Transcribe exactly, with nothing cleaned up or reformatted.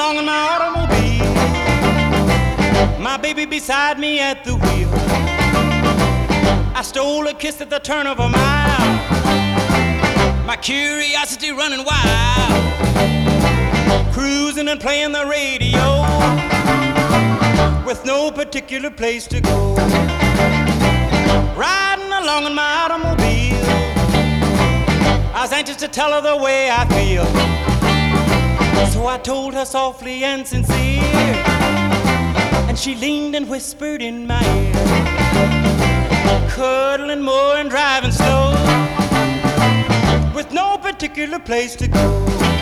along in my automobile, my baby beside me at the wheel. I stole a kiss at the turn of a mile, my curiosity running wild, cruising and playing the radio with no particular place to go. Riding along in my automobile, I was anxious to tell her the way I feel. So I told her softly and sincere, and she leaned and whispered in my ear, cuddling more and driving slow with no particular place to go.